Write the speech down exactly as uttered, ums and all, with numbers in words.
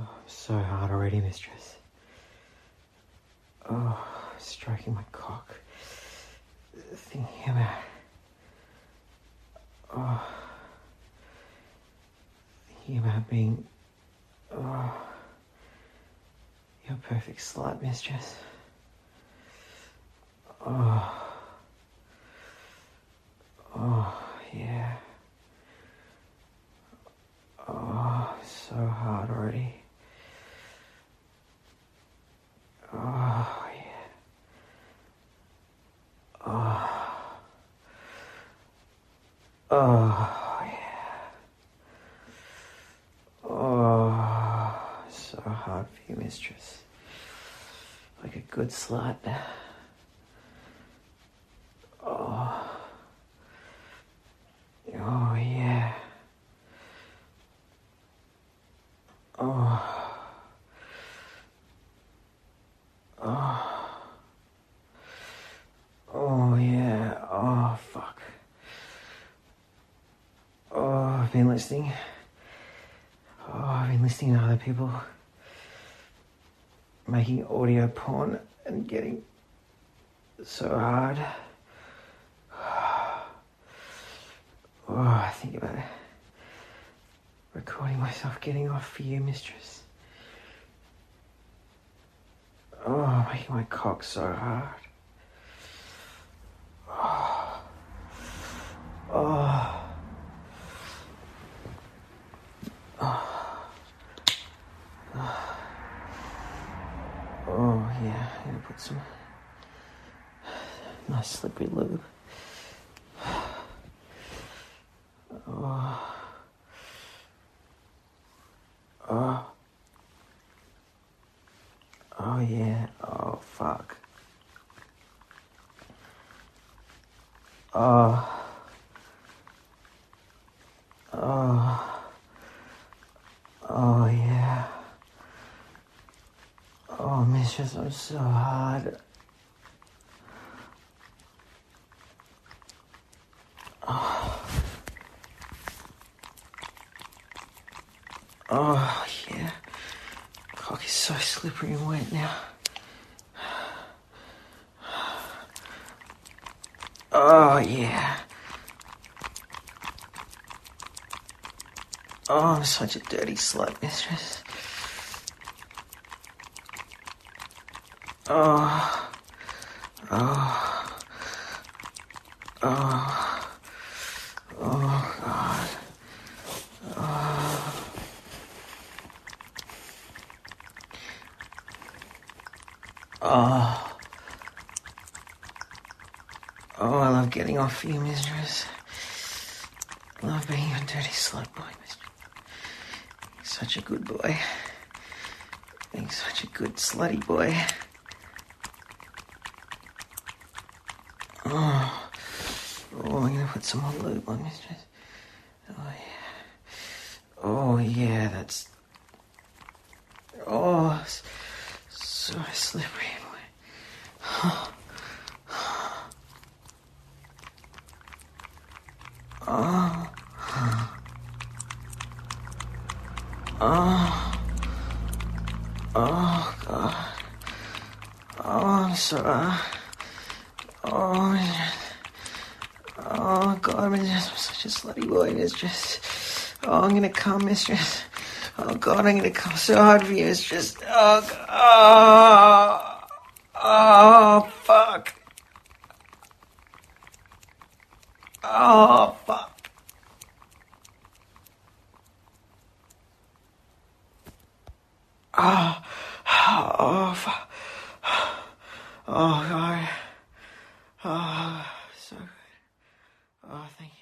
So hard already, mistress. Oh, stroking my cock. Thinking about... Oh... Thinking about being... Oh... Your perfect slut, mistress. Oh... Oh, yeah. Oh, so hard already. Oh, yeah. Oh. Oh, yeah. Oh, so hard for you, mistress. Like a good slut. Oh. Oh, yeah. Oh. Oh. Oh, yeah. Oh, fuck. Oh, I've been listening. Oh, I've been listening to other people making audio porn and getting so hard. Oh, I think about it. Recording myself getting off for you, mistress. Oh, making my cock so hard. Oh. Oh. Oh. Oh, yeah. I'm gonna put some nice slippery lube. Oh. Oh. Oh, yeah. Oh, fuck. Oh. Oh. Oh, yeah. Oh, mistress, I'm so hard. Oh. Oh, yeah. Cock is so slippery and wet now. Oh, yeah. Oh, I'm such a dirty slut, mistress. Oh. Oh. Oh. Oh, God. Oh. Oh. Oh, I love getting off for you, mistress. I love being a dirty slut boy, mistress. You're such a good boy. Being such a good slutty boy. Oh. Oh, I'm gonna put some more lube on, mistress. Oh, yeah. Oh, yeah, that's... Oh, so slippery and wet. Oh. Oh. Oh. Oh, God. Oh, I'm so... Uh, oh, mistress. Oh, God, mistress, I'm such a slutty boy, mistress. Oh, I'm gonna come, mistress. Oh, God, I'm gonna come so hard for you, mistress. Oh, God. Oh, oh, fuck. Oh, fuck. Oh, oh, fuck. Oh, God. Oh, so good. Oh, thank you.